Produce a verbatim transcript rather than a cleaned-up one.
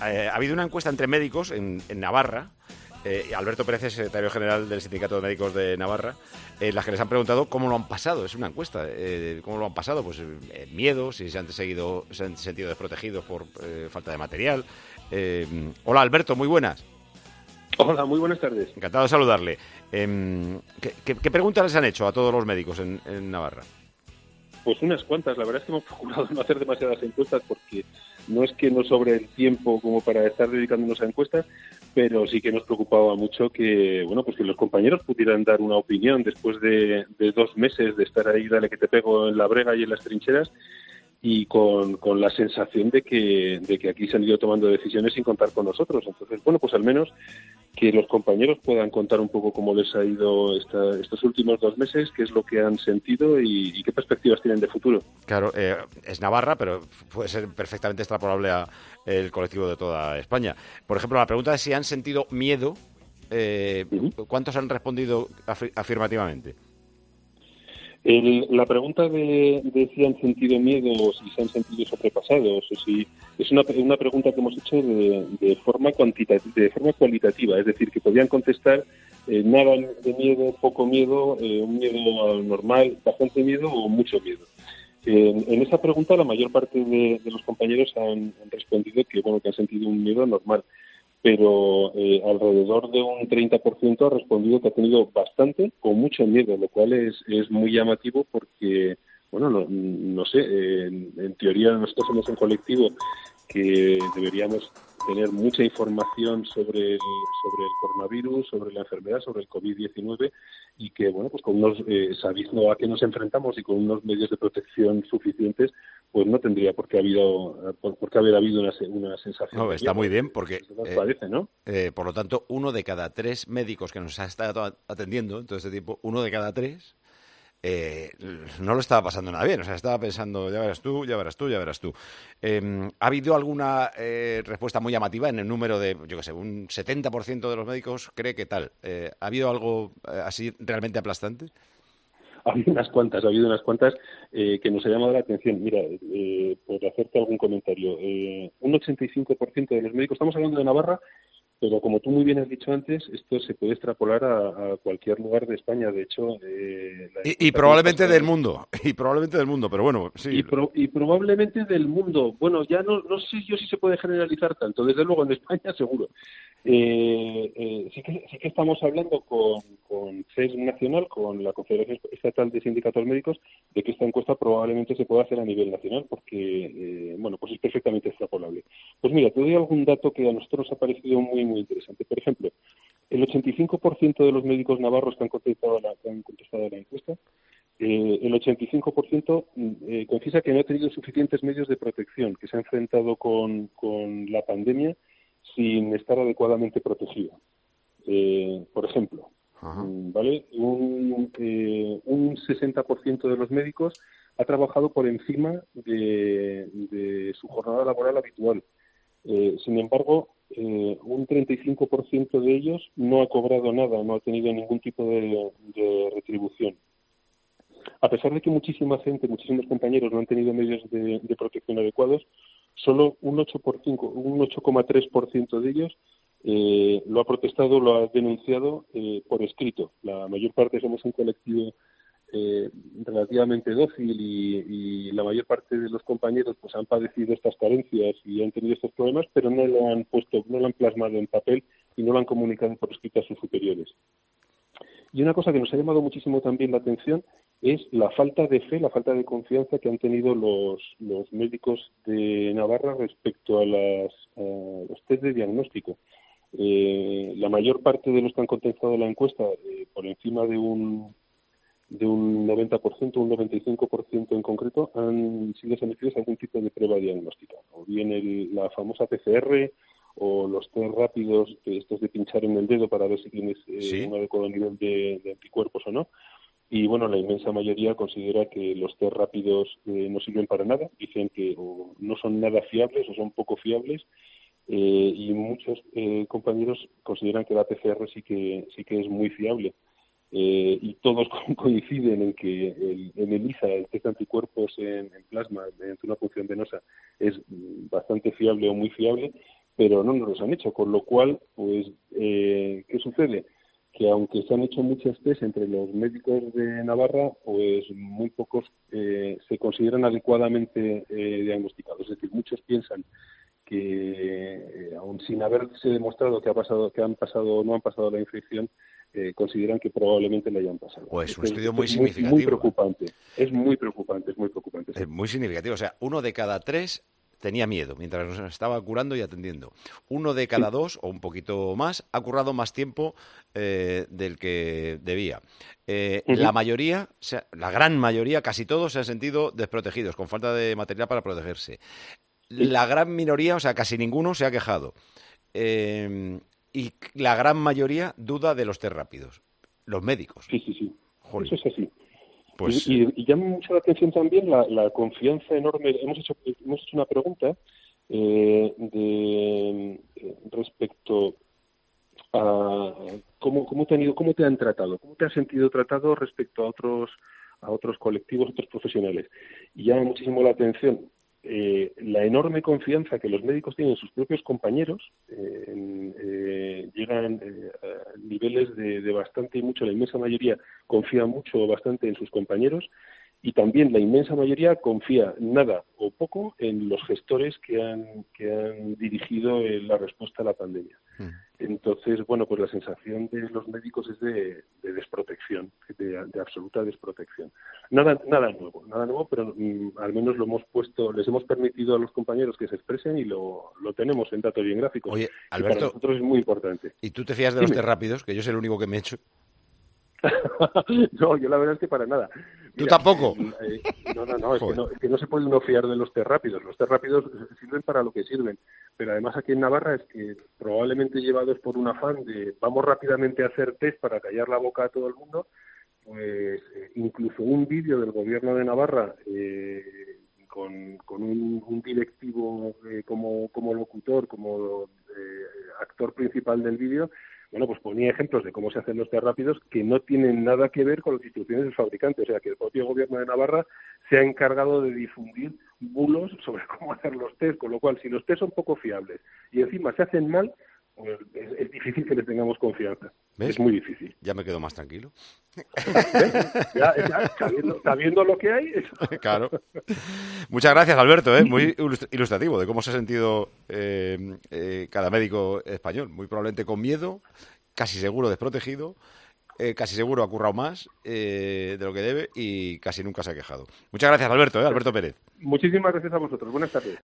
eh, ha habido una encuesta entre médicos en, en Navarra. Eh, Alberto Pérez es secretario general del Sindicato de Médicos de Navarra, en las que les han preguntado cómo lo han pasado. Es una encuesta. Eh, ¿Cómo lo han pasado? Pues eh, miedo, si se han, seguido, se han sentido desprotegidos por eh, falta de material. Eh, hola, Alberto, muy buenas. Hola, muy buenas tardes. Encantado de saludarle. Eh, ¿qué, qué, ¿Qué preguntas les han hecho a todos los médicos en, en Navarra? Pues unas cuantas. La verdad es que hemos procurado no hacer demasiadas encuestas porque no es que nos sobre el tiempo como para estar dedicándonos a encuestas, pero sí que nos preocupaba mucho que, bueno, pues que los compañeros pudieran dar una opinión después de, de dos meses de estar ahí, dale que te pego en la brega y en las trincheras, y con, con la sensación de que, de que aquí se han ido tomando decisiones sin contar con nosotros. Entonces, bueno, pues al menos que los compañeros puedan contar un poco cómo les ha ido esta, estos últimos dos meses, qué es lo que han sentido y, y qué perspectivas tienen de futuro. Claro, eh, es Navarra, pero puede ser perfectamente extrapolable a el colectivo de toda España. Por ejemplo, la pregunta es si han sentido miedo. Eh, uh-huh. ¿Cuántos han respondido afir- afirmativamente? El, la pregunta de, de si han sentido miedo o si se han sentido sobrepasados o si es una, una pregunta que hemos hecho de, de forma cuantitativa, de forma cualitativa, es decir, que podían contestar eh, nada de miedo, poco miedo, eh, un miedo normal, bastante miedo o mucho miedo. En, en esa pregunta la mayor parte de, de los compañeros han, han respondido que bueno que han sentido un miedo normal, pero eh, alrededor de un treinta por ciento ha respondido que ha tenido bastante o mucho miedo, lo cual es, es muy llamativo porque, bueno, no, no sé, eh, en, en teoría nosotros somos un colectivo que deberíamos tener mucha información sobre el, sobre el coronavirus, sobre la enfermedad, sobre el covid diecinueve y que, bueno, pues con unos, eh, sabiendo a qué nos enfrentamos y con unos medios de protección suficientes, pues no tendría por qué, habido, por, por qué haber habido una, una sensación. No, está muy bien porque, eh, parece, ¿no? eh, por lo tanto, uno de cada tres médicos que nos ha estado atendiendo en todo este tiempo, uno de cada tres, Eh, no lo estaba pasando nada bien, o sea, estaba pensando, ya verás tú, ya verás tú, ya verás tú. Eh, ¿Ha habido alguna eh, respuesta muy llamativa en el número de, yo qué sé, un setenta por ciento de los médicos cree que tal? Eh, ¿Ha habido algo eh, así realmente aplastante? Ha habido unas cuantas, ha habido unas cuantas eh, que nos ha llamado la atención. Mira, eh, por hacerte algún comentario, eh, un ochenta y cinco por ciento de los médicos, estamos hablando de Navarra, pero como tú muy bien has dicho antes, esto se puede extrapolar a, a cualquier lugar de España. De hecho, eh, la y, y probablemente del mundo, y probablemente del mundo, pero bueno, sí. Y, pro, y probablemente del mundo. Bueno, ya no, no sé yo si se puede generalizar tanto. Desde luego en España seguro. Eh, eh, sí que sí que estamos hablando con, con C E S Nacional, con la Confederación Estatal de Sindicatos Médicos, de que esta encuesta probablemente se pueda hacer a nivel nacional, porque eh, bueno, pues es perfectamente extrapolable. Pues mira, te doy algún dato que a nosotros nos ha parecido muy muy interesante. Por ejemplo, el ochenta y cinco por ciento de los médicos navarros que han contestado la, que han contestado la encuesta, eh, el ochenta y cinco por ciento eh, confiesa que no ha tenido suficientes medios de protección, que se ha enfrentado con, con la pandemia sin estar adecuadamente protegido. Eh, por ejemplo, Ajá. ¿vale? Un, eh, un sesenta por ciento de los médicos ha trabajado por encima de, de su jornada laboral habitual. Eh, sin embargo, eh, un treinta y cinco por ciento de ellos no ha cobrado nada, no ha tenido ningún tipo de, de retribución. A pesar de que muchísima gente, muchísimos compañeros no han tenido medios de, de protección adecuados, solo un ocho coma tres por ciento de ellos eh, lo ha protestado, lo ha denunciado eh, por escrito. La mayor parte somos un colectivo eh, relativamente dócil y, y la mayor parte de los compañeros pues han padecido estas carencias y han tenido estos problemas, pero no lo han puesto, no lo han plasmado en papel y no lo han comunicado por escrito a sus superiores. Y una cosa que nos ha llamado muchísimo también la atención es la falta de fe, la falta de confianza que han tenido los, los médicos de Navarra respecto a, las, a los test de diagnóstico. Eh, la mayor parte de los que han contestado la encuesta, eh, por encima de un de un noventa por ciento, un noventa y cinco por ciento en concreto, han sido sometidos a algún tipo de prueba diagnóstica, o bien el, la famosa P C R o los test rápidos, estos de pinchar en el dedo para ver si tienes eh, ¿Sí? un adecuado nivel de, de anticuerpos o no. Y bueno, la inmensa mayoría considera que los test rápidos eh, no sirven para nada, dicen que o no son nada fiables o son poco fiables, eh, y muchos eh, compañeros consideran que la P C R sí que sí que es muy fiable. Eh, y todos coinciden en que el, en ELISA, el test de anticuerpos en, en plasma mediante una punción venosa, es bastante fiable o muy fiable, pero no nos los han hecho, con lo cual, pues, eh, ¿qué sucede? Que aunque se han hecho muchos test entre los médicos de Navarra, pues muy pocos eh, se consideran adecuadamente eh, diagnosticados. Es decir, muchos piensan que, eh, aun sin haberse demostrado que ha pasado, que han pasado o no han pasado la infección, eh, consideran que probablemente le hayan pasado. Pues un Esto estudio es, muy es significativo. Muy preocupante. Es muy preocupante, es muy preocupante. Sí. Es muy significativo. O sea, uno de cada tres tenía miedo mientras nos estaba curando y atendiendo. Uno de cada sí. dos, o un poquito más, ha currado más tiempo eh, del que debía. Eh, uh-huh. La mayoría, o sea, la gran mayoría, casi todos se han sentido desprotegidos, con falta de material para protegerse. Sí. La gran minoría, o sea, casi ninguno se ha quejado. Eh, y la gran mayoría duda de los test rápidos. Los médicos. Sí, sí, sí. Joder. Eso es así. Pues, y, y, y llama mucho la atención también la, la confianza enorme. Hemos hecho, hemos hecho una pregunta eh, de eh, respecto a cómo, cómo te han ido, cómo te han tratado, cómo te has sentido tratado respecto a otros a otros colectivos, otros profesionales. Y llama muchísimo la atención eh, la enorme confianza que los médicos tienen en sus propios compañeros. Eh, en, eh, llegan eh, a niveles de, de bastante y mucho, la inmensa mayoría confía mucho bastante en sus compañeros, y también la inmensa mayoría confía nada o poco en los gestores que han que han dirigido la respuesta a la pandemia. Mm. Entonces, bueno, pues la sensación de los médicos es de, de desprotección, de, de absoluta desprotección. Nada nada nuevo, nada nuevo, pero mm, al menos lo hemos puesto, les hemos permitido a los compañeros que se expresen y lo, lo tenemos en datos bien gráficos. Oye, Alberto, para nosotros es muy importante. ¿Y tú te fías de Dime. los test rápidos? Que yo soy el único que me he hecho. No, yo la verdad es que para nada. ¿Tú Mira, tampoco? Eh, eh, no, no, no es, que no, es que no se puede uno fiar de los test rápidos. Los test rápidos sirven para lo que sirven. Pero además aquí en Navarra es que probablemente llevados por un afán de vamos rápidamente a hacer test para callar la boca a todo el mundo, pues eh, incluso un vídeo del gobierno de Navarra eh, con, con un, un directivo eh, como, como locutor, como eh, actor principal del vídeo, bueno, pues ponía ejemplos de cómo se hacen los test rápidos que no tienen nada que ver con las instrucciones del fabricante. O sea, que el propio gobierno de Navarra se ha encargado de difundir bulos sobre cómo hacer los test, con lo cual, si los test son poco fiables y encima se hacen mal, pues es, es difícil que les tengamos confianza. ¿Ves? Es muy difícil. Ya me quedo más tranquilo. ¿Ves? Ya, ya sabiendo, sabiendo lo que hay. Claro. Muchas gracias, Alberto, ¿eh? Muy ilustrativo de cómo se ha sentido eh, eh, cada médico español. Muy probablemente con miedo, casi seguro desprotegido, eh, casi seguro ha currado más eh, de lo que debe y casi nunca se ha quejado. Muchas gracias, Alberto, ¿eh? Alberto Pérez. Muchísimas gracias a vosotros. Buenas tardes.